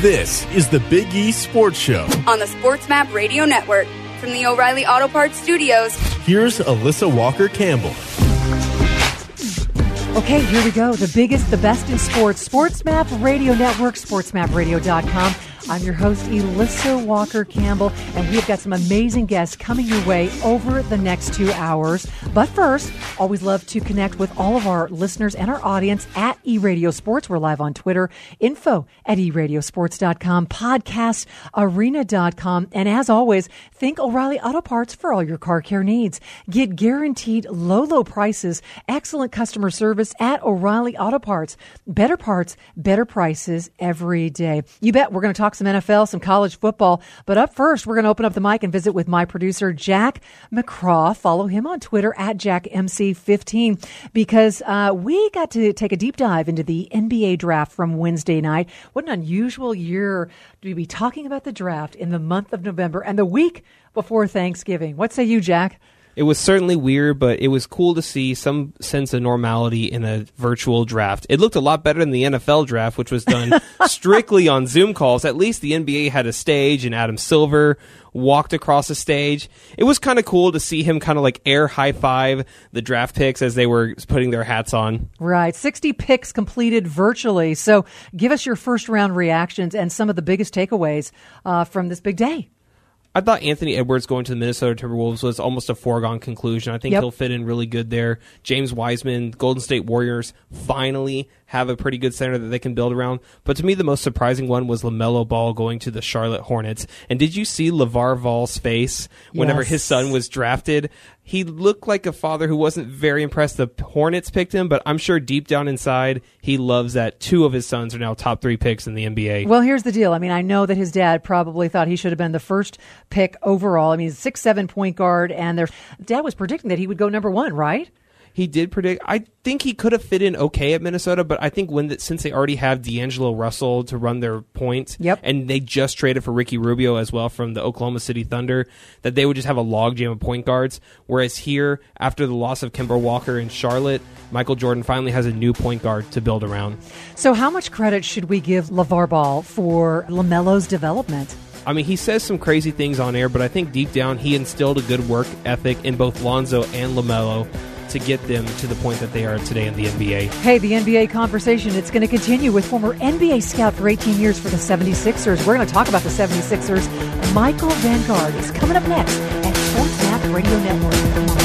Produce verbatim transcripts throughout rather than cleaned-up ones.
This is the Big East Sports Show on the SportsMap Radio Network. From the O'Reilly Auto Parts Studios, here's Alyssa Walker-Campbell. Okay, here we go. The biggest, the best in sports. SportsMap Radio Network, sports map radio dot com. I'm your host, Alyssa Walker-Campbell, and we've got some amazing guests coming your way over the next two hours. But first, always love to connect with all of our listeners and our audience at eRadio Sports. We're live on Twitter, info at e radio sports dot com, podcast arena dot com. And as always, think O'Reilly Auto Parts for all your car care needs. Get guaranteed low, low prices, excellent customer service at O'Reilly Auto Parts. Better parts, better prices every day. You bet we're going to talk some N F L, some college football. But up first, we're going to open up the mic and visit with my producer, Jack McCraw. Follow him on Twitter at Jack M C fifteen because uh, we got to take a deep dive into the N B A draft from Wednesday night. What an unusual year to be talking about the draft in the month of November and the week before Thanksgiving. What say you, Jack? It was certainly weird, but it was cool to see some sense of normality in a virtual draft. It looked a lot better than the N F L draft, which was done strictly on Zoom calls. At least the N B A had a stage, and Adam Silver walked across the stage. It was kind of cool to see him kind of like air high-five the draft picks as they were putting their hats on. Right. sixty picks completed virtually. So give us your first-round reactions and some of the biggest takeaways uh, from this big day. I thought Anthony Edwards going to the Minnesota Timberwolves was almost a foregone conclusion. I think yep. he'll fit in really good there. James Wiseman, Golden State Warriors finally have a pretty good center that they can build around. But to me, the most surprising one was LaMelo Ball going to the Charlotte Hornets. And did you see LeVar Ball's face whenever yes. his son was drafted? He looked like a father who wasn't very impressed the Hornets picked him, but I'm sure deep down inside, he loves that two of his sons are now top three picks in the N B A. Well, here's the deal. I mean, I know that his dad probably thought he should have been the first pick overall. I mean, he's a six seven point guard, and their dad was predicting that he would go number one, right? He did predict. I think he could have fit in okay at Minnesota, but I think when the, since they already have D'Angelo Russell to run their point, yep. and they just traded for Ricky Rubio as well from the Oklahoma City Thunder, that they would just have a logjam of point guards. Whereas here, after the loss of Kemba Walker in Charlotte, Michael Jordan finally has a new point guard to build around. So how much credit should we give LeVar Ball for LaMelo's development? I mean, he says some crazy things on air, but I think deep down he instilled a good work ethic in both Lonzo and LaMelo to get them to the point that they are today in the N B A. Hey, the N B A conversation, it's going to continue with former N B A scout for eighteen years for the seventy-sixers. We're going to talk about the seventy-sixers. Michael Vanguard is coming up next at SportsMap Radio Network.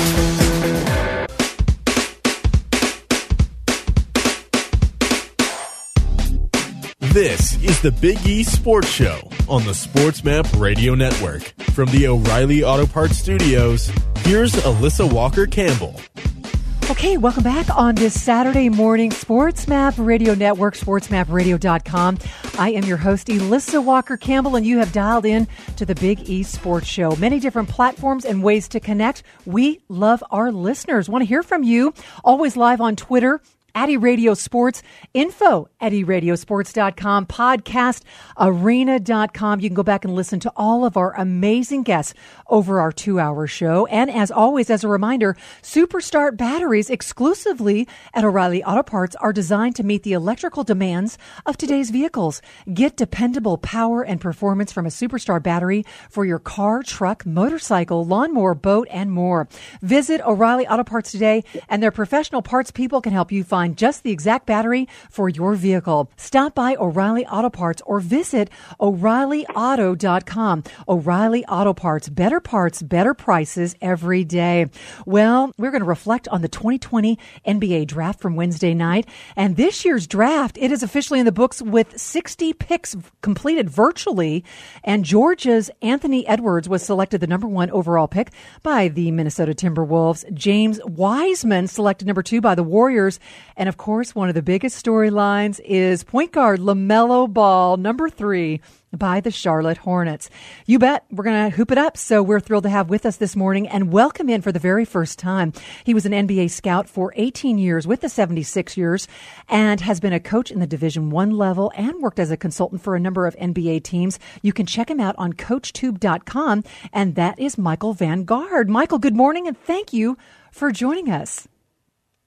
This is the Big East Sports Show on the SportsMap Radio Network. From the O'Reilly Auto Parts Studios, here's Alyssa Walker-Campbell. Okay, welcome back on this Saturday morning, SportsMap Radio Network, sports map radio dot com. I am your host, Alyssa Walker-Campbell, and you have dialed in to the Big East Sports Show. Many different platforms and ways to connect. We love our listeners. Want to hear from you. Always live on Twitter, at eRadio Sports, info at e radio sports dot com, podcast arena dot com. You can go back and listen to all of our amazing guests over our two-hour show. And as always, as a reminder, Superstart batteries exclusively at O'Reilly Auto Parts are designed to meet the electrical demands of today's vehicles. Get dependable power and performance from a Superstart battery for your car, truck, motorcycle, lawnmower, boat, and more. Visit O'Reilly Auto Parts today, and their professional parts people can help you find just the exact battery for your vehicle. Stop by O'Reilly Auto Parts or visit O'Reilly Auto dot com. O'Reilly Auto Parts, better parts, better prices every day. Well, we're going to reflect on the twenty twenty N B A draft from Wednesday night. And this year's draft, it is officially in the books with sixty picks completed virtually. And Georgia's Anthony Edwards was selected the number one overall pick by the Minnesota Timberwolves. James Wiseman selected number two by the Warriors. And, of course, one of the biggest storylines is point guard LaMelo Ball, number three, by the Charlotte Hornets. You bet. We're going to hoop it up. So we're thrilled to have with us this morning and welcome in for the very first time. He was an N B A scout for eighteen years with the seventy-sixers and has been a coach in the Division One level and worked as a consultant for a number of N B A teams. You can check him out on coach tube dot com, and that is Michael Vanguard. Michael, good morning, and thank you for joining us.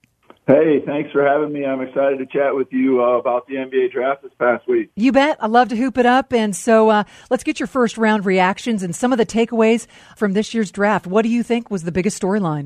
Hey, thanks for having me. I'm excited to chat with you uh, about the N B A draft this past week. You bet. I love to hoop it up. And so uh, let's get your first round reactions and some of the takeaways from this year's draft. What do you think was the biggest storyline?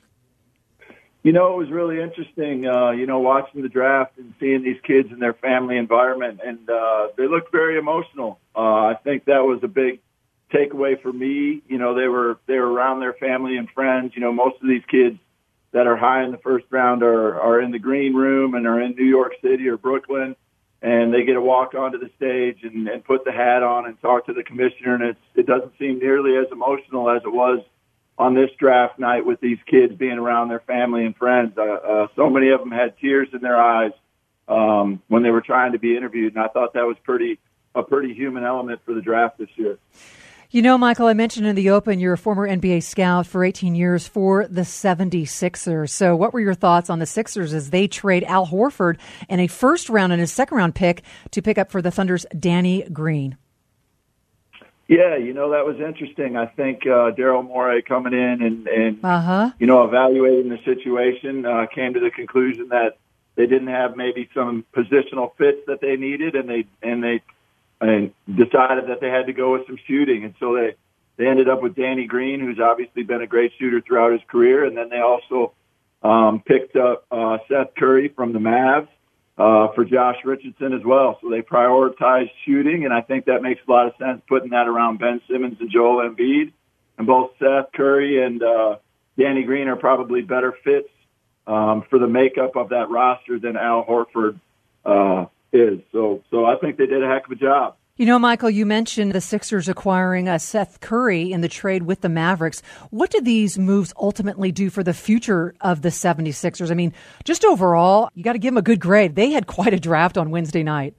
You know, it was really interesting, uh, you know, watching the draft and seeing these kids in their family environment. And uh, they looked very emotional. Uh, I think that was a big takeaway for me. You know, they were, they were around their family and friends. You know, most of these kids that are high in the first round are, are in the green room and are in New York City or Brooklyn, and they get to walk onto the stage and, and put the hat on and talk to the commissioner, and it's, it doesn't seem nearly as emotional as it was on this draft night with these kids being around their family and friends. Uh, uh, so many of them had tears in their eyes um, when they were trying to be interviewed, and I thought that was pretty a pretty human element for the draft this year. You know, Michael, I mentioned in the open you're a former N B A scout for eighteen years for the seventy-sixers. So what were your thoughts on the Sixers as they trade Al Horford and a first round and a second round pick to pick up for the Thunder's Danny Green? Yeah, you know, that was interesting. I think uh, Daryl Morey coming in and, and uh-huh. you know, evaluating the situation uh, came to the conclusion that they didn't have maybe some positional fits that they needed, and they and they and decided that they had to go with some shooting. And so they, they ended up with Danny Green, who's obviously been a great shooter throughout his career. And then they also um, picked up uh, Seth Curry from the Mavs uh, for Josh Richardson as well. So they prioritized shooting, and I think that makes a lot of sense, putting that around Ben Simmons and Joel Embiid. And both Seth Curry and uh, Danny Green are probably better fits um, for the makeup of that roster than Al Horford uh is. So so I think they did a heck of a job. You know, Michael, you mentioned the Sixers acquiring uh, Seth Curry in the trade with the Mavericks. What do these moves ultimately do for the future of the seventy-sixers? I mean, just overall, you got to give them a good grade. They had quite a draft on Wednesday night.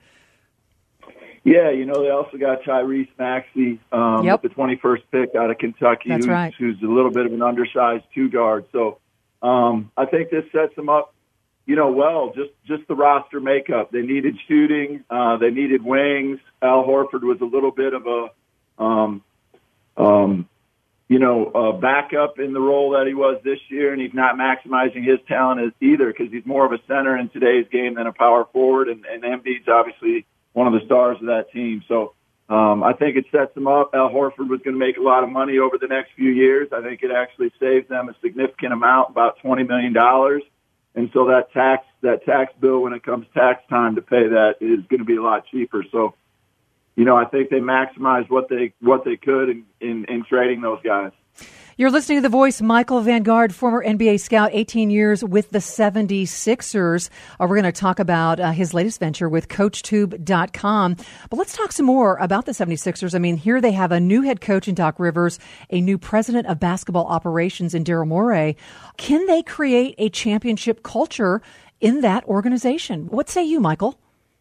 Yeah, you know, they also got Tyrese Maxey um, yep. with the twenty-first pick out of Kentucky, That's who's, right. who's a little bit of an undersized two-guard. So um, I think this sets them up, you know, well, just, just the roster makeup. They needed shooting. Uh, they needed wings. Al Horford was a little bit of a, um, um, you know, a backup in the role that he was this year, and he's not maximizing his talent either because he's more of a center in today's game than a power forward, and, and Embiid's obviously one of the stars of that team. So um, I think it sets them up. Al Horford was going to make a lot of money over the next few years. I think it actually saves them a significant amount, about twenty million dollars. And so that tax, that tax bill, when it comes tax time to pay that, is going to be a lot cheaper. So, you know, I think they maximized what they what they could in, in, in trading those guys. You're listening to The Voice. Michael Vanguard, former N B A scout, eighteen years with the seventy-sixers. Uh, we're going to talk about uh, his latest venture with Coach Tube dot com. But let's talk some more about the seventy-sixers. I mean, here they have a new head coach in Doc Rivers, a new president of basketball operations in Daryl Morey. Can they create a championship culture in that organization? What say you, Michael?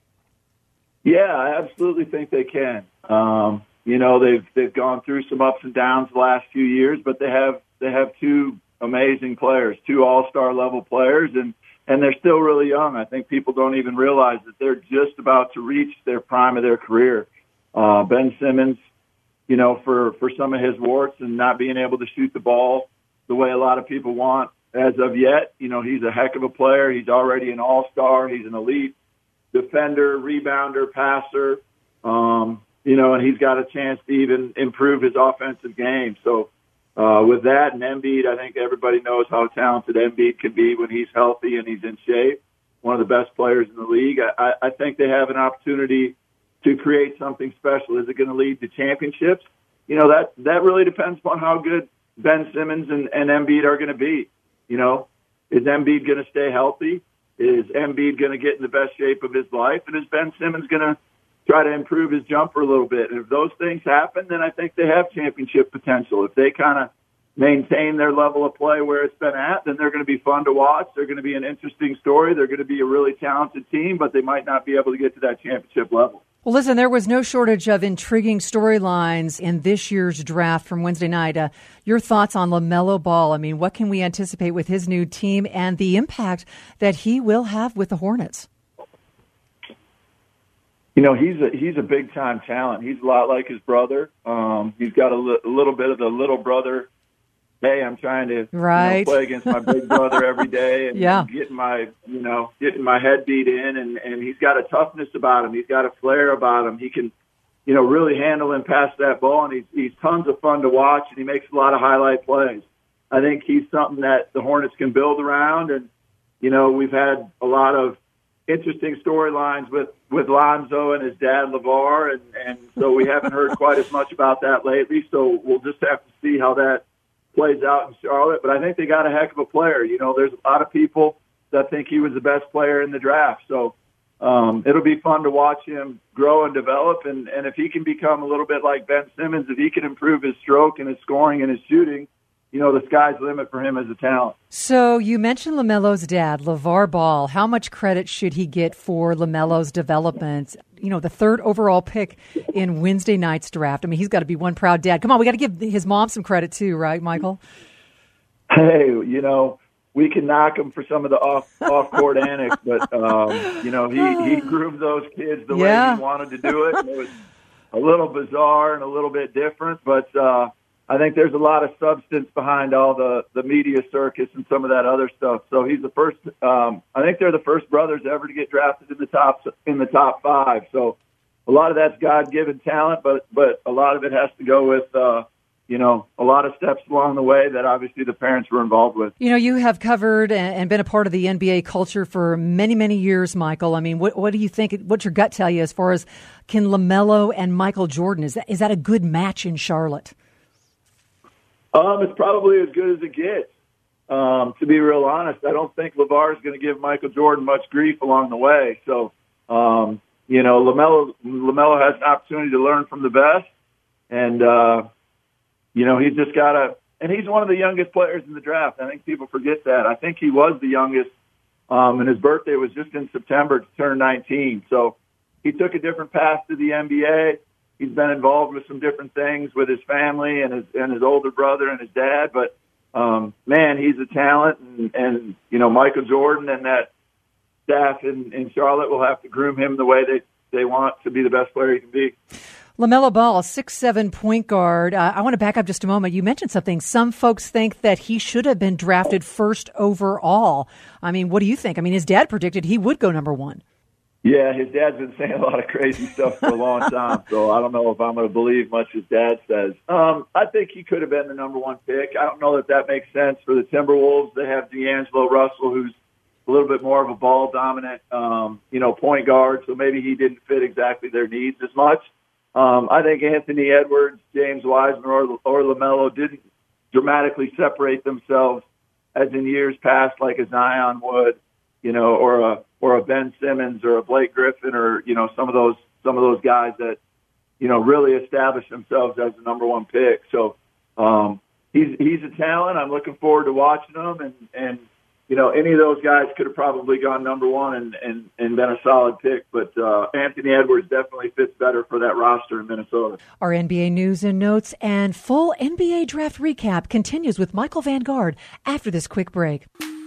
Yeah, I absolutely think they can. Um, You know, they've they've gone through some ups and downs the last few years, but they have they have two amazing players, two all-star level players, and, and they're still really young. I think people don't even realize that they're just about to reach their prime of their career. Uh, Ben Simmons, you know, for, for some of his warts and not being able to shoot the ball the way a lot of people want as of yet, you know, he's a heck of a player. He's already an all-star. He's an elite defender, rebounder, passer. Um You know, and he's got a chance to even improve his offensive game. So uh, with that and Embiid, I think everybody knows how talented Embiid can be when he's healthy and he's in shape. One of the best players in the league. I, I think they have an opportunity to create something special. Is it going to lead to championships? You know, that, that really depends upon how good Ben Simmons and, and Embiid are going to be. You know, is Embiid going to stay healthy? Is Embiid going to get in the best shape of his life? And is Ben Simmons going to try to improve his jumper a little bit? And if those things happen, then I think they have championship potential. If they kind of maintain their level of play where it's been at, then they're going to be fun to watch. They're going to be an interesting story. They're going to be a really talented team, but they might not be able to get to that championship level. Well, listen, there was no shortage of intriguing storylines in this year's draft from Wednesday night. Uh, your thoughts on LaMelo Ball? I mean, what can we anticipate with his new team and the impact that he will have with the Hornets? You know, he's a he's a big time talent. He's a lot like his brother. Um, he's got a, li- a little bit of the little brother hey, I'm trying to right. you know, play against my big brother every day and, yeah. and getting my, you know, getting my head beat in. And, and he's got a toughness about him. He's got a flair about him. He can, you know, really handle and pass that ball. And he's, he's tons of fun to watch, and he makes a lot of highlight plays. I think he's something that the Hornets can build around. And, you know, we've had a lot of interesting storylines with, with Lonzo and his dad, LeVar. And, and so we haven't heard quite as much about that lately. So we'll just have to see how that plays out in Charlotte. But I think they got a heck of a player. You know, there's a lot of people that think he was the best player in the draft. So um, it'll be fun to watch him grow and develop. And, and if he can become a little bit like Ben Simmons, if he can improve his stroke and his scoring and his shooting, you know, the sky's the limit for him as a talent. So you mentioned LaMelo's dad, LeVar Ball. How much credit should he get for LaMelo's development? You know, the third overall pick in Wednesday night's draft. I mean, he's got to be one proud dad. Come on, we got to give his mom some credit too, right, Michael? Hey, you know, we can knock him for some of the off off court antics, but um, you know, he he groomed those kids the yeah. way he wanted to do it. And it was a little bizarre and a little bit different, but. Uh, I think there's a lot of substance behind all the, the media circus and some of that other stuff. So he's the first. Um, I think they're the first brothers ever to get drafted in the top in the top five. So a lot of that's God-given talent, but but a lot of it has to go with uh, you know a lot of steps along the way that obviously the parents were involved with. You know, you have covered and been a part of the N B A culture for many many years, Michael. I mean, what what do you think? What's your gut tell you as far as can LaMelo and Michael Jordan? Is that is that a good match in Charlotte? Um, it's probably as good as it gets. Um, to be real honest, I don't think LeVar is going to give Michael Jordan much grief along the way. So, um, you know, LaMelo, LaMelo has an opportunity to learn from the best. And, uh, you know, he's just got to – and he's one of the youngest players in the draft. I think people forget that. I think he was the youngest, um, and his birthday was just in September to turn nineteen. So he took a different path to the N B A. He's been involved with some different things with his family and his and his older brother and his dad. But, um, man, he's a talent. And, and, you know, Michael Jordan and that staff in, in Charlotte will have to groom him the way they, they want to be the best player he can be. LaMelo Ball, six seven point guard. Uh, I want to back up just a moment. You mentioned something. Some folks think that he should have been drafted first overall. I mean, what do you think? I mean, his dad predicted he would go number one. Yeah, his dad's been saying a lot of crazy stuff for a long time, so I don't know if I'm going to believe much his dad says. Um, I think he could have been the number one pick. I don't know that that makes sense for the Timberwolves. They have D'Angelo Russell, who's a little bit more of a ball-dominant, um, you know, point guard, so maybe he didn't fit exactly their needs as much. Um, I think Anthony Edwards, James Wiseman, or, or LaMelo didn't dramatically separate themselves as in years past like a Zion would, you know, or a or a Ben Simmons or a Blake Griffin or, you know, some of those some of those guys that, you know, really established themselves as the number one pick. So um, he's he's a talent. I'm looking forward to watching him. And, and you know, any of those guys could have probably gone number one and, and, and been a solid pick. But uh, Anthony Edwards definitely fits better for that roster in Minnesota. Our N B A news and notes and full N B A draft recap continues with Michael Vanguard after this quick break.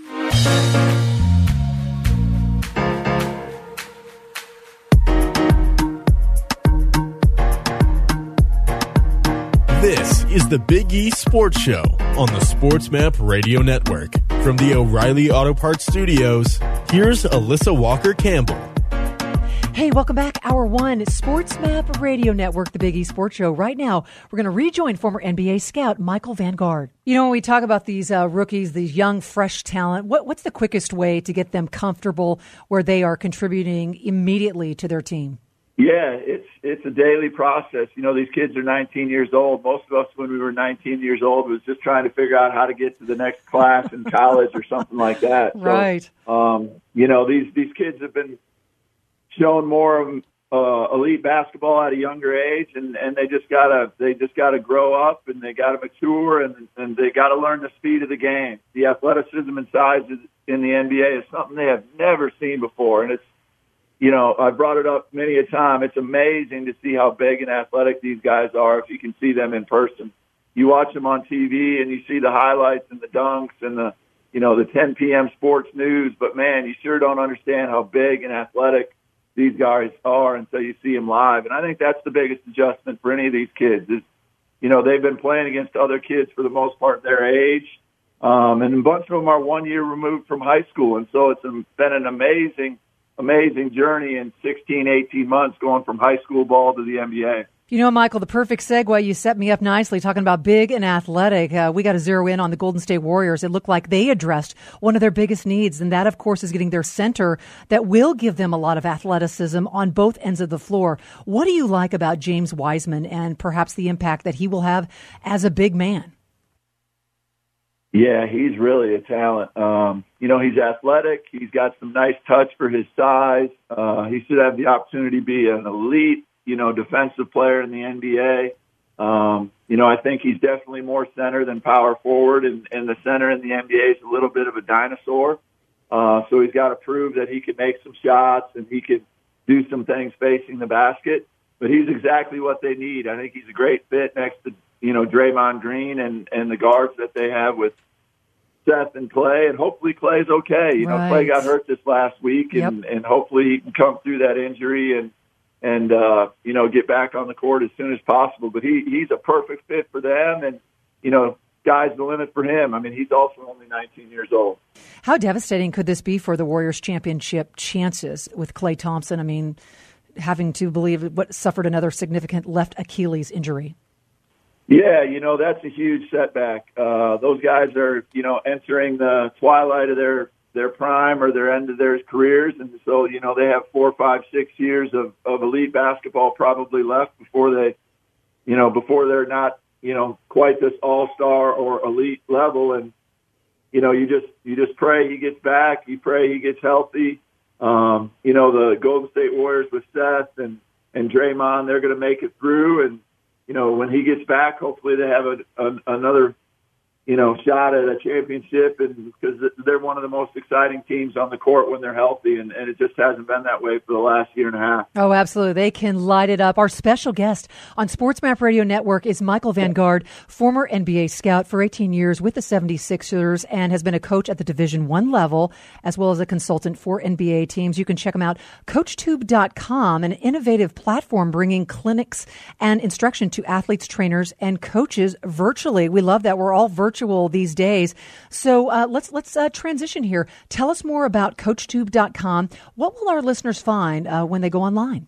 This is the Big E Sports Show on the SportsMap Radio Network. From the O'Reilly Auto Parts Studios, here's Alyssa Walker-Campbell. Hey, welcome back. Hour one, SportsMap Radio Network, the Big E Sports Show. Right now, we're going to rejoin former N B A scout Michael Vanguard. You know, when we talk about these uh, rookies, these young, fresh talent, what, what's the quickest way to get them comfortable where they are contributing immediately to their team? Yeah, it's it's a daily process. You know, these kids are nineteen years old. Most of us, when we were nineteen years old, was just trying to figure out how to get to the next class in college or something like that. Right. So, um, you know, these these kids have been shown more of uh, elite basketball at a younger age, and, and they just gotta they just gotta grow up and they gotta mature and and they gotta learn the speed of the game. The athleticism and size in the N B A is something they have never seen before, and it's. You know, I've brought it up many a time. It's amazing to see how big and athletic these guys are if you can see them in person. You watch them on T V and you see the highlights and the dunks and the, you know, the ten p.m. sports news. But, man, you sure don't understand how big and athletic these guys are until you see them live. And I think that's the biggest adjustment for any of these kids is, you know, they've been playing against other kids for the most part their age. Um, and a bunch of them are one year removed from high school. And so it's been an amazing, amazing journey in sixteen, eighteen months going from high school ball to the N B A. You know, Michael, the perfect segue. You set me up nicely talking about big and athletic. Uh, we got to zero in on the Golden State Warriors. It looked like they addressed one of their biggest needs, and that, of course, is getting their center that will give them a lot of athleticism on both ends of the floor. What do you like about James Wiseman and perhaps the impact that he will have as a big man? Yeah, he's really a talent. Um, you know, he's athletic. He's got some nice touch for his size. Uh, he should have the opportunity to be an elite, you know, defensive player in the N B A. Um, you know, I think he's definitely more center than power forward, and, and the center in the N B A is a little bit of a dinosaur. Uh, so he's got to prove that he can make some shots and he can do some things facing the basket. But he's exactly what they need. I think he's a great fit next to, you know, Draymond Green and, and the guards that they have with Seth and Clay, and hopefully Clay's okay. You know, right. Clay got hurt this last week, and, yep. and hopefully he can come through that injury and, and uh, you know, get back on the court as soon as possible. But he, he's a perfect fit for them, and, you know, sky's the limit for him. I mean, he's also only nineteen years old. How devastating could this be for the Warriors' championship chances with Klay Thompson? I mean, having to believe what suffered another significant left Achilles injury. Yeah, you know, that's a huge setback. Uh, those guys are, you know, entering the twilight of their, their prime or their end of their careers. And so, you know, they have four, five, six years of, of elite basketball probably left before they, you know, before they're not, you know, quite this all-star or elite level. And, you know, you just, you just pray he gets back. You pray he gets healthy. Um, you know, the Golden State Warriors with Seth and, and Draymond, they're going to make it through. And, you know, when he gets back, hopefully they have a, a, another, you know, shot at a championship, and because they're one of the most exciting teams on the court when they're healthy, and, and it just hasn't been that way for the last year and a half. Oh, absolutely. They can light it up. Our special guest on SportsMap Radio Network is Michael Vanguard, former N B A scout for eighteen years with the seventy-sixers, and has been a coach at the Division One level, as well as a consultant for N B A teams. You can check him out, coach tube dot com, an innovative platform bringing clinics and instruction to athletes, trainers, and coaches virtually. We love that. We're all virtual these days. So uh, let's let's uh, transition here. Tell us more about coach tube dot com. What will our listeners find uh, when they go online?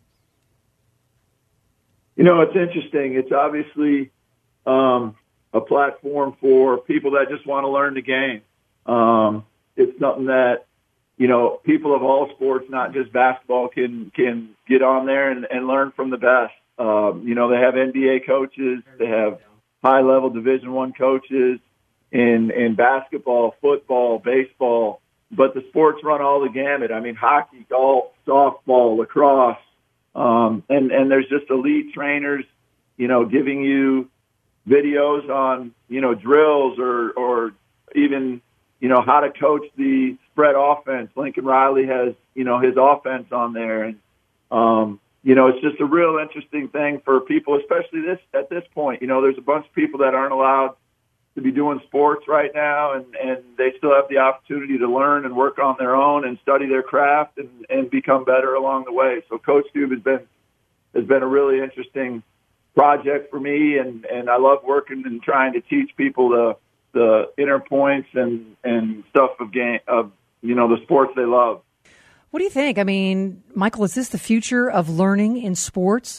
You know, it's interesting. It's obviously um, a platform for people that just want to learn the game. Um, it's something that, you know, people of all sports, not just basketball, can can get on there and, and learn from the best. Um, you know, they have N B A coaches. They have high-level Division One coaches in in basketball, football, baseball, but the sports run all the gamut. I mean, hockey, golf, softball, lacrosse, um, and and there's just elite trainers, you know, giving you videos on, you know, drills or or even, you know, how to coach the spread offense. Lincoln Riley has, you know, his offense on there, and um, you know, it's just a real interesting thing for people, especially this at this point. You know, there's a bunch of people that aren't allowed to be doing sports right now, and, and they still have the opportunity to learn and work on their own and study their craft and, and become better along the way. So Coach Tube has been has been a really interesting project for me, and, and I love working and trying to teach people the the inner points and, and stuff of game of you know the sports they love. What do you think? I mean, Michael, is this the future of learning in sports?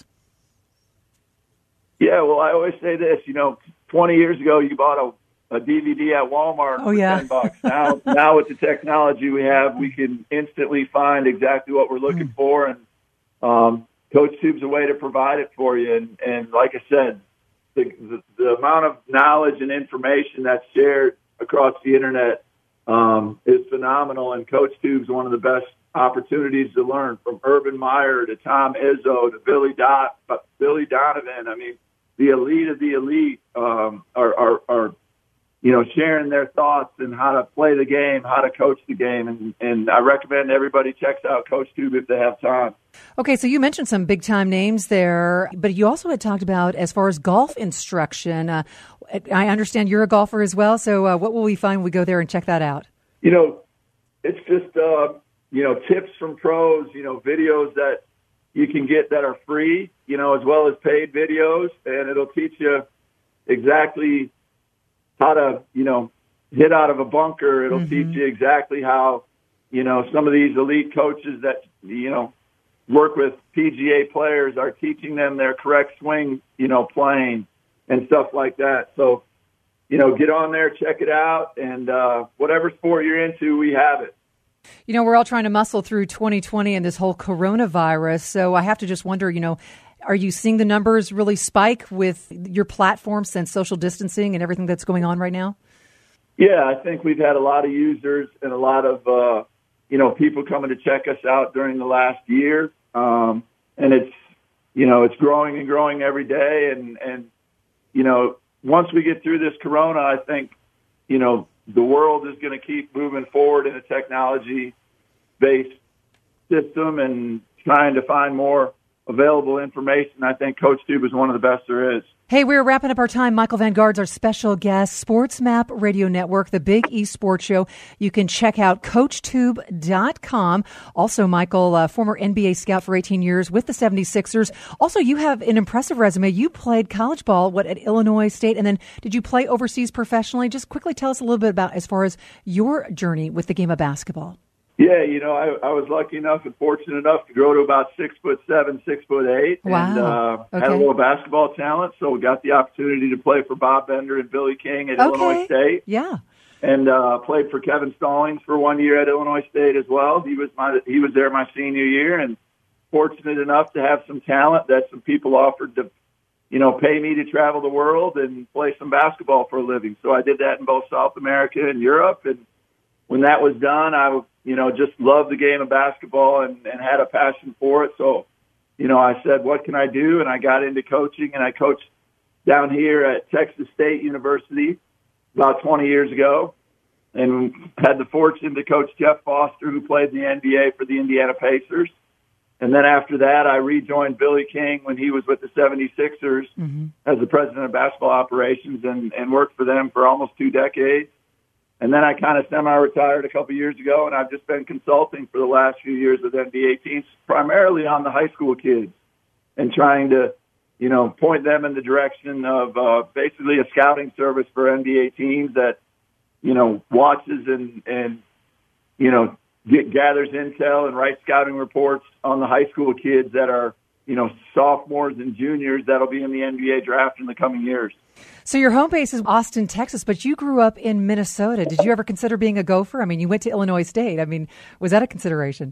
Yeah, well, I always say this, you know, twenty years ago you bought a, a D V D at Walmart oh, for yeah. ten bucks. Now, now with the technology we have, we can instantly find exactly what we're looking mm. for, and um, Coach Tube's a way to provide it for you. And, and like I said, the, the, the amount of knowledge and information that's shared across the internet um, is phenomenal, and Coach Tube's one of the best opportunities to learn, from Urban Meyer to Tom Izzo to Billy Dot, Billy Donovan. I mean, the elite of the elite um, are, are, are, you know, sharing their thoughts and how to play the game, how to coach the game. And, and I recommend everybody checks out Coach Tube if they have time. Okay, so you mentioned some big-time names there, but you also had talked about, as far as golf instruction, uh, I understand you're a golfer as well, so uh, what will we find when we go there and check that out? You know, it's just, uh, you know, tips from pros, you know, videos that you can get that are free, you know, as well as paid videos, and it'll teach you, exactly how to, you know, hit out of a bunker. It'll mm-hmm. teach you exactly how, you know, some of these elite coaches that, you know, work with P G A players are teaching them their correct swing, you know, playing and stuff like that. So, you know, get on there, check it out, and uh, whatever sport you're into, we have it. You know, we're all trying to muscle through twenty twenty and this whole coronavirus. So I have to just wonder, you know, are you seeing the numbers really spike with your platform since social distancing and everything that's going on right now? Yeah, I think we've had a lot of users and a lot of, uh, you know, people coming to check us out during the last year. Um, and it's, you know, it's growing and growing every day. And, and, you know, once we get through this corona, I think, you know, the world is going to keep moving forward in a technology-based system and trying to find more available information. I think CoachTube is one of the best there is. Hey, we're wrapping up our time. Michael Van Gard's our special guest. SportsMap Radio Network, the Big East Sports Show. You can check out Coach Tube dot com. Also, Michael, uh, former N B A scout for eighteen years with the seventy-sixers. Also, you have an impressive resume. You played college ball, what, at Illinois State, and then did you play overseas professionally? Just quickly tell us a little bit about as far as your journey with the game of basketball. Yeah, you know, I, I was lucky enough and fortunate enough to grow to about six foot seven, six foot eight, wow. and uh, okay. had a little basketball talent. So we got the opportunity to play for Bob Bender and Billy King at okay. Illinois State. Yeah, and uh, played for Kevin Stallings for one year at Illinois State as well. He was my he was there my senior year, and fortunate enough to have some talent that some people offered to, you know, pay me to travel the world and play some basketball for a living. So I did that in both South America and Europe, and when that was done, I, you know, just loved the game of basketball and, and had a passion for it. So, you know, I said, what can I do? And I got into coaching, and I coached down here at Texas State University about twenty years ago, and had the fortune to coach Jeff Foster, who played in the N B A for the Indiana Pacers. And then after that, I rejoined Billy King when he was with the seventy-sixers mm-hmm. as the president of basketball operations, and, and worked for them for almost two decades. And then I kind of semi-retired a couple years ago, and I've just been consulting for the last few years with N B A teams, primarily on the high school kids, and trying to, you know, point them in the direction of uh, basically a scouting service for N B A teams that, you know, watches and, and you know, get, gathers intel and writes scouting reports on the high school kids that are, you know, sophomores and juniors that'll be in the N B A draft in the coming years. So your home base is Austin, Texas, but you grew up in Minnesota. Did you ever consider being a Gopher? I mean, you went to Illinois State. I mean, was that a consideration?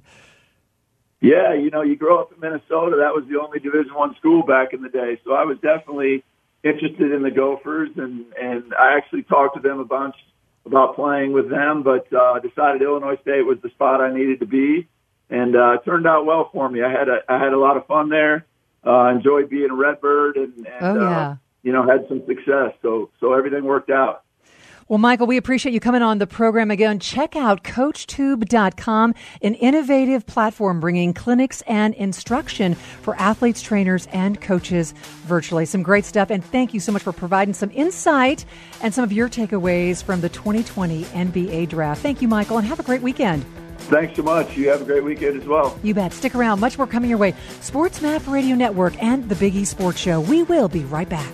Yeah, you know, you grow up in Minnesota. That was the only Division One school back in the day. So I was definitely interested in the Gophers, and, and I actually talked to them a bunch about playing with them, but uh, decided Illinois State was the spot I needed to be, and uh, it turned out well for me. I had a, I had a lot of fun there, uh, enjoyed being a Redbird, and, and oh, yeah. uh, you know, had some success. So, so everything worked out. Well, Michael, we appreciate you coming on the program again. Check out Coach Tube dot com, an innovative platform bringing clinics and instruction for athletes, trainers, and coaches virtually. Some great stuff. And thank you so much for providing some insight and some of your takeaways from the twenty twenty N B A draft. Thank you, Michael, and have a great weekend. Thanks so much. You have a great weekend as well. You bet. Stick around. Much more coming your way. SportsMap Radio Network and the Big East Sports Show. We will be right back.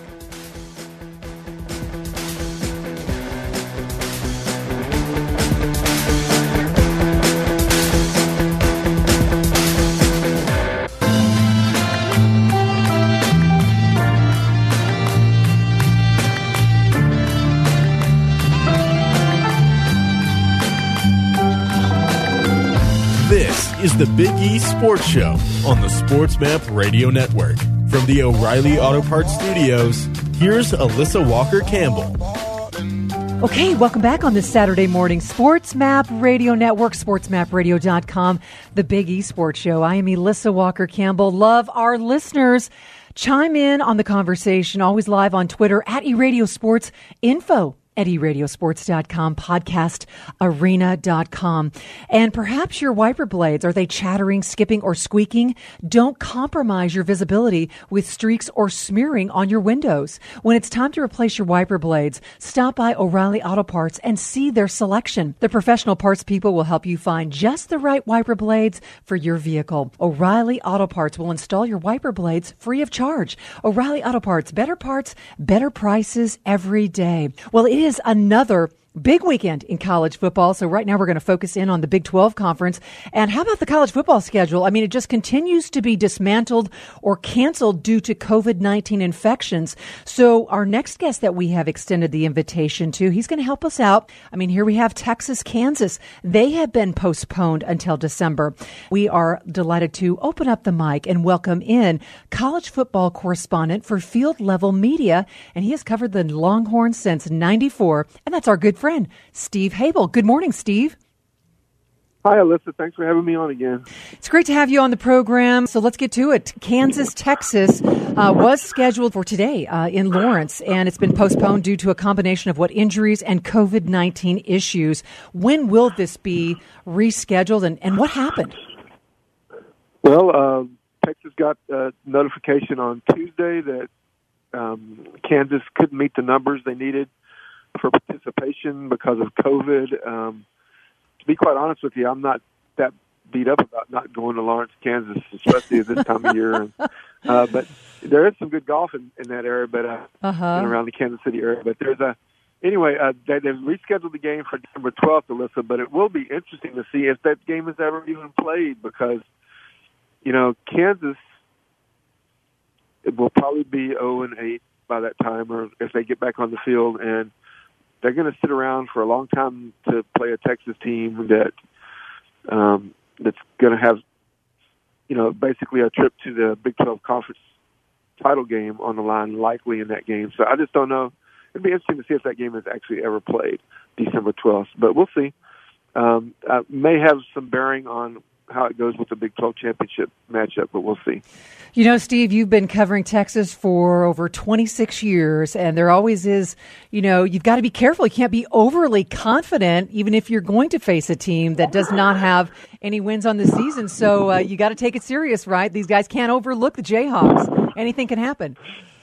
This is the Big East Sports Show on the SportsMap Radio Network. From the O'Reilly Auto Parts Studios, here's Alyssa Walker-Campbell. Okay, welcome back on this Saturday morning. SportsMap Radio Network, sports map radio dot com, the Big East Sports Show. I am Alyssa Walker-Campbell. Love our listeners. Chime in on the conversation, always live on Twitter, at eRadio Sports, info Eddie Radio Sports dot com, podcast arena dot com. And perhaps your wiper blades, are they chattering, skipping, or squeaking? Don't compromise your visibility with streaks or smearing on your windows. When it's time to replace your wiper blades, stop by O'Reilly Auto Parts and see their selection. The professional parts people will help you find just the right wiper blades for your vehicle. O'Reilly Auto Parts will install your wiper blades free of charge. O'Reilly Auto Parts, better parts, better prices every day. Well, it is another big weekend in college football. So right now we're going to focus in on the Big twelve Conference. And how about the college football schedule? I mean, it just continues to be dismantled or canceled due to COVID nineteen infections. So our next guest that we have extended the invitation to, he's going to help us out. I mean, here we have Texas, Kansas. They have been postponed until December. We are delighted to open up the mic and welcome in college football correspondent for Field Level Media. And he has covered the Longhorns since ninety-four. And that's our good friend, Steve Habel. Good morning, Steve. Hi, Alyssa. Thanks for having me on again. It's great to have you on the program. So let's get to it. Kansas, Texas uh, was scheduled for today uh, in Lawrence, and it's been postponed due to a combination of what injuries and COVID nineteen issues. When will this be rescheduled, and, and what happened? Well, uh, Texas got uh, notification on Tuesday that um, Kansas couldn't meet the numbers they needed for participation because of COVID. Um, to be quite honest with you, I'm not that beat up about not going to Lawrence, Kansas, especially at this time of year. Uh, but there is some good golf in, in that area, but uh, uh-huh. and around the Kansas City area. But there's a anyway. Uh, they, they've rescheduled the game for December twelfth, Alyssa. But it will be interesting to see if that game is ever even played, because you know Kansas, it will probably be oh and eight by that time, or if they get back on the field, and they're going to sit around for a long time to play a Texas team that um, that's going to have, you know, basically a trip to the Big twelve Conference title game on the line, likely in that game. So I just don't know. It'd be interesting to see if that game is actually ever played, December twelfth. But we'll see. Um, uh, may have some bearing on how it goes with the Big twelve championship matchup, but we'll see. You know, Steve, you've been covering Texas for over twenty-six years, and there always is, you know, you've got to be careful. You can't be overly confident, even if you're going to face a team that does not have any wins on the season. So uh, you got to take it serious, right? These guys can't overlook the Jayhawks. Anything can happen.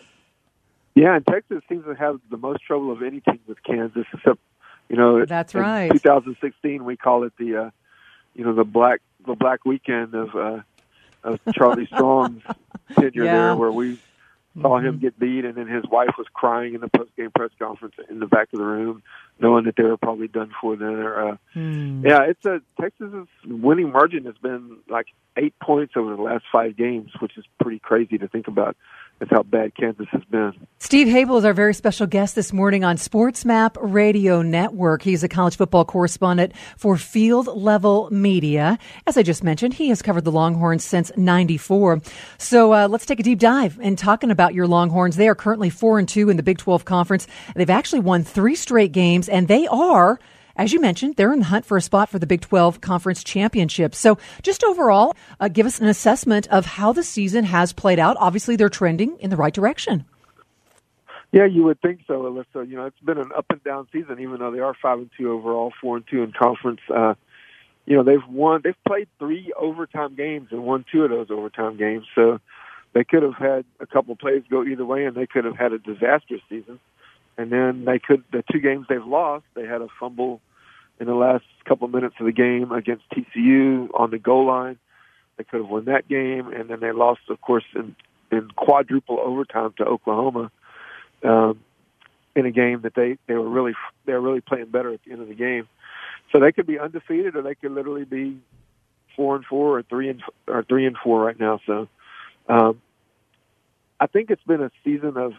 Yeah, and Texas seems to have the most trouble of any team with Kansas, except, you know, that's in right. twenty sixteen, we call it the, uh, you know, the black the black weekend of uh, of Charlie Strong's tenure yeah. there, where we saw mm-hmm. him get beat, and then his wife was crying in the post-game press conference in the back of the room, knowing that they were probably done for there. Uh, mm. Yeah, it's a Texas's winning margin has been like eight points over the last five games, which is pretty crazy to think about. That's how bad Kansas has been. Steve Habel is our very special guest this morning on SportsMap Radio Network. He's a college football correspondent for Field Level Media. As I just mentioned, he has covered the Longhorns since ninety-four. So uh, let's take a deep dive in talking about your Longhorns. They are currently four and two in the Big twelve Conference. They've actually won three straight games, and they are, as you mentioned, they're in the hunt for a spot for the Big twelve Conference Championship. So just overall, uh, give us an assessment of how the season has played out. Obviously, they're trending in the right direction. Yeah, you would think so, Alyssa. You know, it's been an up and down season, even though they are five and two overall, four and two in conference. Uh, you know, they've won. They've played three overtime games and won two of those overtime games. So they could have had a couple of plays go either way, and they could have had a disastrous season. And then they could. The two games they've lost, they had a fumble in the last couple of minutes of the game against T C U on the goal line. They could have won that game, and then they lost, of course, in, in quadruple overtime to Oklahoma um, in a game that they, they were really they were really playing better at the end of the game. So they could be undefeated, or they could literally be four and four, or three and or three and four right now. So um, I think it's been a season of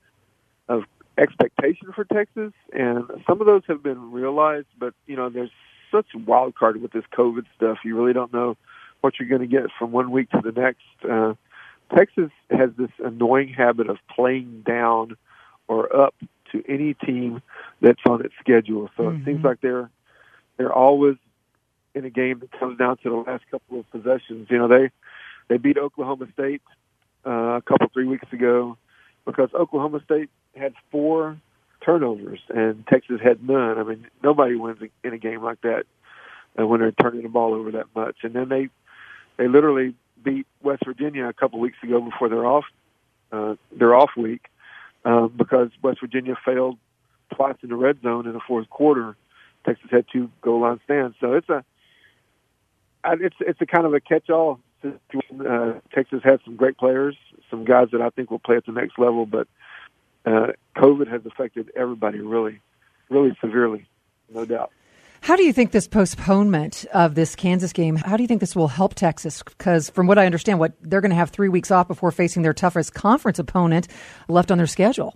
of expectation for Texas, and some of those have been realized, but you know, there's such a wild card with this COVID stuff. You really don't know what you're going to get from one week to the next. Uh, Texas has this annoying habit of playing down or up to any team that's on its schedule. So mm-hmm. it seems like they're they're always in a game that comes down to the last couple of possessions. You know, they they beat Oklahoma State uh, a couple three weeks ago, because Oklahoma State had four turnovers, and Texas had none. I mean, nobody wins in a game like that uh, when they're turning the ball over that much. And then they they literally beat West Virginia a couple weeks ago before their off uh, their off week um, because West Virginia failed twice in the red zone in the fourth quarter. Texas had two goal line stands, so it's a it's it's a kind of a catch-all situation. Uh, Texas has some great players, some guys that I think will play at the next level, but uh, COVID has affected everybody really, really severely, no doubt. How do you think this postponement of this Kansas game, how do you think this will help Texas? Because from what I understand, what they're going to have three weeks off before facing their toughest conference opponent left on their schedule.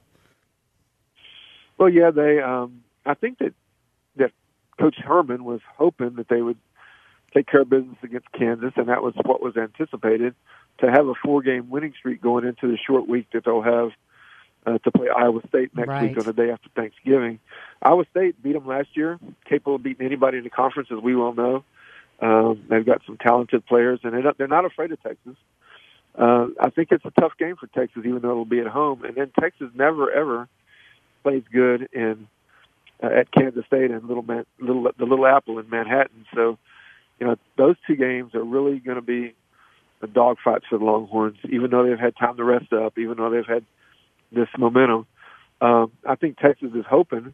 Well, yeah, they. Um, I think that that Coach Herman was hoping that they would take care of business against Kansas, and that was what was anticipated, to have a four-game winning streak going into the short week that they'll have uh, to play Iowa State next right. week on the day after Thanksgiving. Iowa State beat them last year, capable of beating anybody in the conference, as we well know. Um, they've got some talented players, and they're not afraid of Texas. Uh, I think it's a tough game for Texas, even though it'll be at home. And then Texas never, ever plays good in uh, at Kansas State and Little Man, Little the Little Apple in Manhattan. So, you know, those two games are really going to be a dogfight for the Longhorns, even though they've had time to rest up, even though they've had this momentum. Um, I think Texas is hoping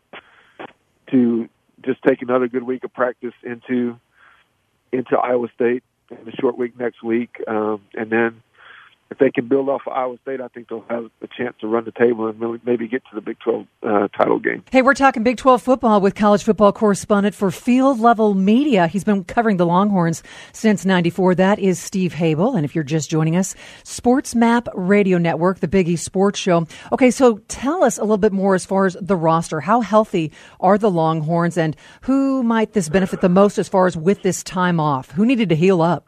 to just take another good week of practice into into Iowa State in the short week next week, um, and then if they can build off of Iowa State, I think they'll have a chance to run the table and really maybe get to the Big twelve uh, title game. Hey, we're talking Big twelve football with college football correspondent for Field Level Media. He's been covering the Longhorns since ninety-four. That is Steve Habel. And if you're just joining us, Sports Map Radio Network, the Big East Sports Show. Okay, so tell us a little bit more as far as the roster. How healthy are the Longhorns, and who might this benefit the most as far as with this time off? Who needed to heal up?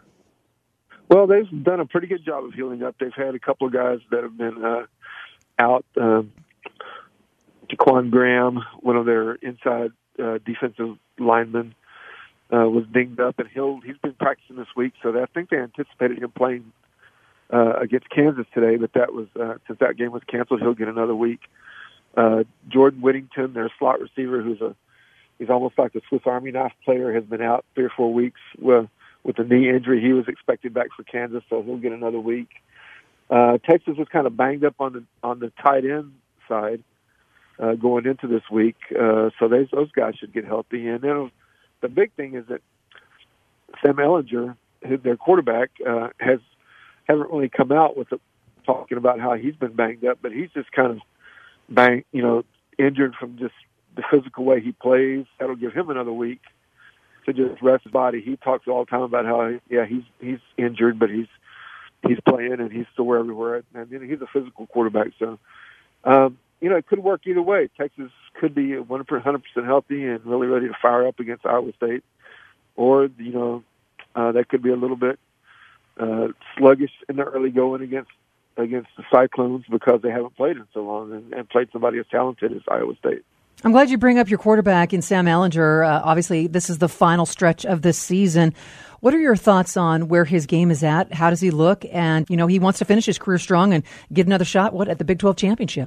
Well, they've done a pretty good job of healing up. They've had a couple of guys that have been uh, out. Um, Jaquan Graham, one of their inside uh, defensive linemen, uh, was dinged up, and he'll, he's been practicing this week. So I think they anticipated him playing uh, against Kansas today, but that was uh, since that game was canceled, he'll get another week. Uh, Jordan Whittington, their slot receiver, who's a he's almost like a Swiss Army knife player, has been out three or four weeks. Well, with a knee injury. He was expected back for Kansas, so he'll get another week. Uh, Texas was kind of banged up on the on the tight end side uh, going into this week, uh, so they, those guys should get healthy. And then the big thing is that Sam Ehlinger, who, their quarterback, uh, has hasn't really come out with the, talking about how he's been banged up, but he's just kind of banged, you know, injured from just the physical way he plays. That'll give him another week to just rest his body. He talks all the time about how, yeah, he's he's injured, but he's he's playing and he's still everywhere. And you know, he's a physical quarterback, so um, you know it could work either way. Texas could be one hundred percent healthy and really ready to fire up against Iowa State, or you know uh, that could be a little bit uh, sluggish in the early going against against the Cyclones because they haven't played in so long and, and played somebody as talented as Iowa State. I'm glad you bring up your quarterback in Sam Ehlinger. Uh, obviously, this is the final stretch of this season. What are your thoughts on where his game is at? How does he look? And, you know, he wants to finish his career strong and get another shot, what, at the Big twelve championship?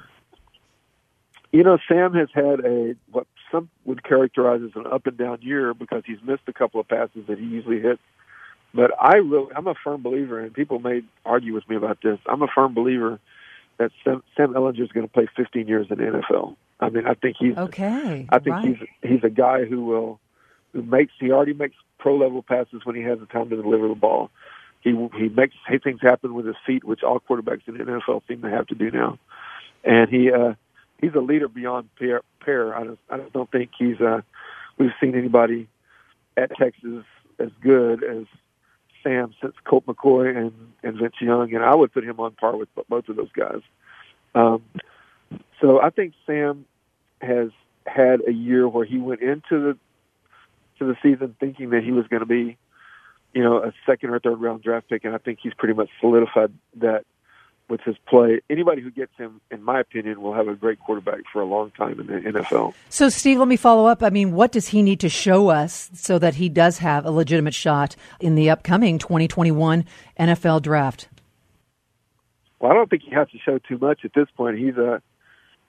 You know, Sam has had a what some would characterize as an up-and-down year because he's missed a couple of passes that he usually hits. But I really, I'm a firm believer, and people may argue with me about this, I'm a firm believer that Sam, Sam Ehlinger is going to play fifteen years in the N F L. I mean, I think he's. Okay. I think right. he's he's a guy who will, who makes. He already makes pro level passes when he has the time to deliver the ball. He he makes things happen with his feet, which all quarterbacks in the N F L seem to have to do now. And he uh, he's a leader beyond pair. pair. I just I just don't think he's. Uh, we've seen anybody at Texas as good as Sam since Colt McCoy and and Vince Young, and I would put him on par with both of those guys. Um, So I think Sam has had a year where he went into the to the season thinking that he was going to be, you know, a second or third round draft pick, and I think he's pretty much solidified that with his play. Anybody who gets him, in my opinion, will have a great quarterback for a long time in the N F L. So, Steve, let me follow up. I mean, what does he need to show us so that he does have a legitimate shot in the upcoming twenty twenty-one N F L draft? Well, I don't think he has to show too much at this point. He's a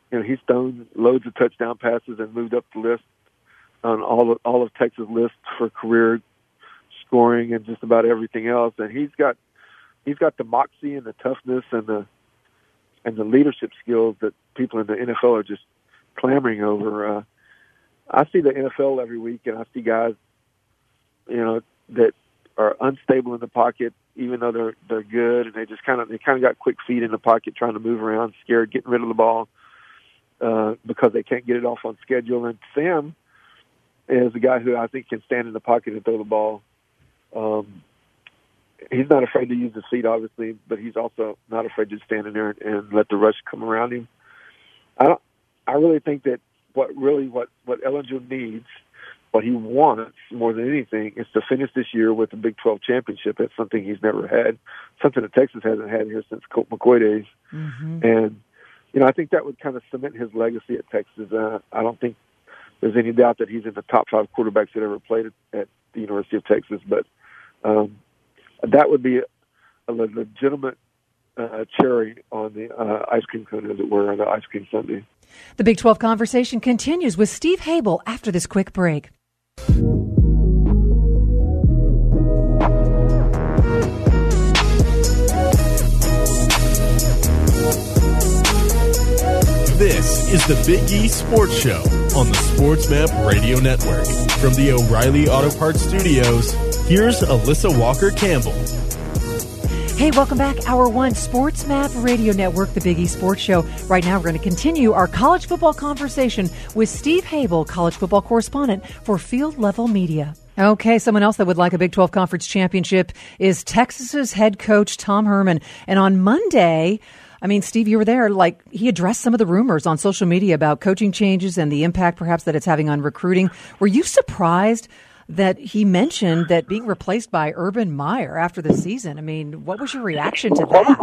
you know, he's thrown loads of touchdown passes and moved up the list on all of, all of Texas lists for career scoring and just about everything else. And he's got he's got the moxie and the toughness and the and the leadership skills that people in the N F L are just clamoring over. Uh, I see the N F L every week, and I see guys, you know, that are unstable in the pocket, even though they're they're good, and they just kind of they kind of got quick feet in the pocket, trying to move around, scared, getting rid of the ball uh, because they can't get it off on schedule. And Sam is a guy who I think can stand in the pocket and throw the ball. Um, he's not afraid to use his feet, obviously, but he's also not afraid to stand in there and, and let the rush come around him. I don't, I really think that what really what what Ehlinger needs, what he wants more than anything, is to finish this year with the Big twelve championship. It's something he's never had, something that Texas hasn't had here since Colt McCoy days. Mm-hmm. And you know, I think that would kind of cement his legacy at Texas. Uh, I don't think there's any doubt that he's in the top five quarterbacks that ever played at, at the University of Texas. But um, that would be a, a legitimate uh, cherry on the uh, ice cream cone, as it were, on the ice cream sundae. The Big twelve conversation continues with Steve Habel after this quick break. This is the Big E Sports Show on the SportsMap Radio Network. From the O'Reilly Auto Parts Studios, here's Alyssa Walker-Campbell. Hey, welcome back. Hour one, SportsMap Radio Network, the Big E Sports Show. Right now, we're going to continue our college football conversation with Steve Habel, college football correspondent for Field Level Media. Okay, someone else that would like a Big twelve Conference championship is Texas's head coach, Tom Herman. And on Monday, I mean, Steve, you were there, like, he addressed some of the rumors on social media about coaching changes and the impact perhaps that it's having on recruiting. Were you surprised that he mentioned that being replaced by Urban Meyer after the season? I mean, what was your reaction to that?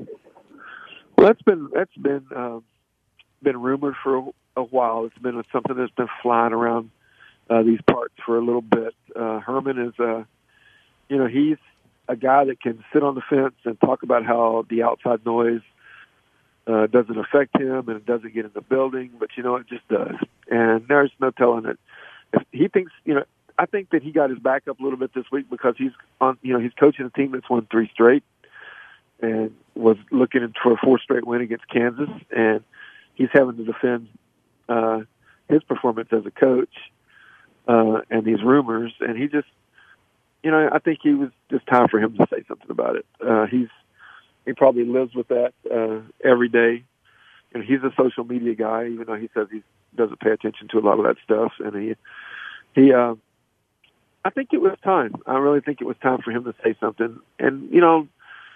Well, that's been that's been um, been rumored for a, a while. It's been something that's been flying around uh, these parts for a little bit. Uh, Herman is, uh, you know, he's a guy that can sit on the fence and talk about how the outside noise uh, doesn't affect him and it doesn't get in the building, but you know, it just does. And there's no telling it. If he thinks, you know, I think that he got his back up a little bit this week because he's on, you know, he's coaching a team that's won three straight and was looking for a fourth straight win against Kansas, and he's having to defend uh, his performance as a coach uh, and these rumors. And he just, you know, I think he was just time for him to say something about it. Uh, he's he probably lives with that uh, every day, and he's a social media guy, even though he says he doesn't pay attention to a lot of that stuff. And he he. Uh, I think it was time. I really think it was time for him to say something. And, you know,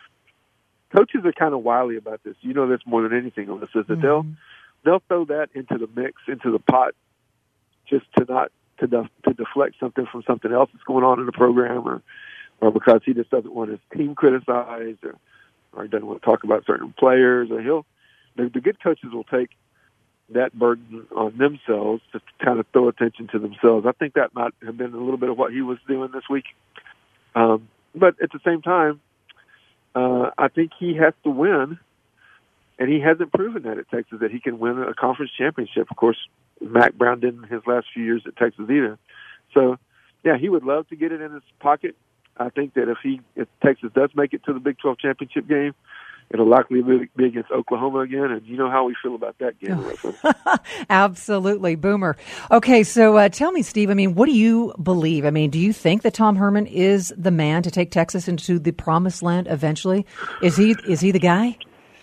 coaches are kind of wily about this. You know this more than anything, Alyssa, that mm-hmm. they'll, they'll throw that into the mix, into the pot, just to not to, def, to deflect something from something else that's going on in the program, or, or because he just doesn't want his team criticized, or, or he doesn't want to talk about certain players. Or he'll the, the good coaches will take that burden on themselves to kind of throw attention to themselves. I think that might have been a little bit of what he was doing this week. Um, but at the same time, uh, I think he has to win, and he hasn't proven that at Texas, that he can win a conference championship. Of course, Mack Brown didn't his last few years at Texas either. So, yeah, he would love to get it in his pocket. I think that if he if Texas does make it to the Big twelve championship game, it'll likely be against Oklahoma again, and you know how we feel about that game. Absolutely, Boomer. Okay, so uh, tell me, Steve, I mean, what do you believe? I mean, do you think that Tom Herman is the man to take Texas into the promised land eventually? Is he is he the guy?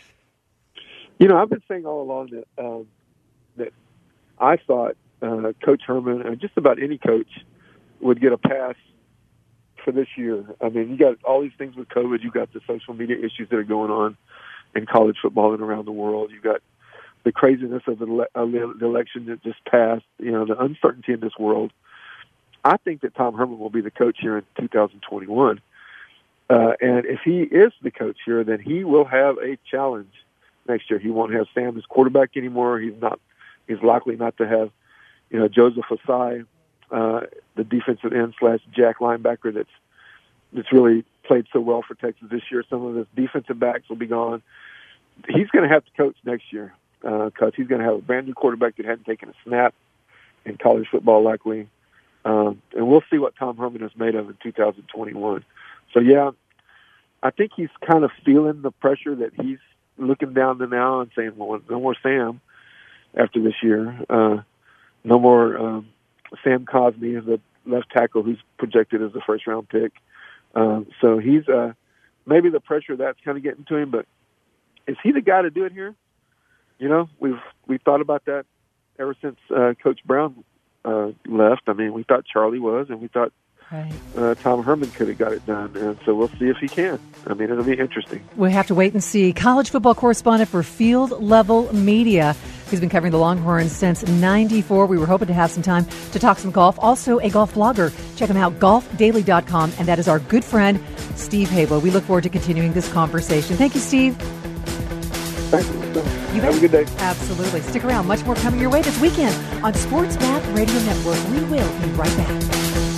You know, I've been saying all along that, um, that I thought uh, Coach Herman, and just about any coach, would get a pass for this year. I mean, you got all these things with COVID. You got the social media issues that are going on in college football and around the world. You got the craziness of the, le- of the election that just passed. You know, the uncertainty in this world. I think that Tom Herman will be the coach here in two thousand twenty-one. Uh, and if he is the coach here, then he will have a challenge next year. He won't have Sam as quarterback anymore. He's not. He's likely not to have, you know, Joseph Ossai, Uh, the defensive end slash jack linebacker that's that's really played so well for Texas this year. Some of his defensive backs will be gone. He's going to have to coach next year. because uh, he's going to have a brand new quarterback that hadn't taken a snap in college football likely. Um, and we'll see what Tom Herman is made of in two thousand twenty-one. So, yeah, I think he's kind of feeling the pressure that he's looking down to now and saying, well, no more Sam after this year. Uh, no more um, Sam Cosmi as the left tackle who's projected as a first-round pick. Um, so he's uh, maybe the pressure of that's kind of getting to him, but is he the guy to do it here? You know, we've we thought about that ever since uh, Coach Brown uh, left. I mean, we thought Charlie was, and we thought right. uh, Tom Herman could have got it done. And so we'll see if he can. I mean, it'll be interesting. We have to wait and see. College football correspondent for Field Level Media, who's been covering the Longhorns since ninety-four. We were hoping to have some time to talk some golf. Also, a golf blogger. Check him out, golf daily dot com. And that is our good friend, Steve Habo. We look forward to continuing this conversation. Thank you, Steve. Thank you. You Have a good day. Absolutely. Stick around. Much more coming your way this weekend on Sports Map Radio Network. We will be right back.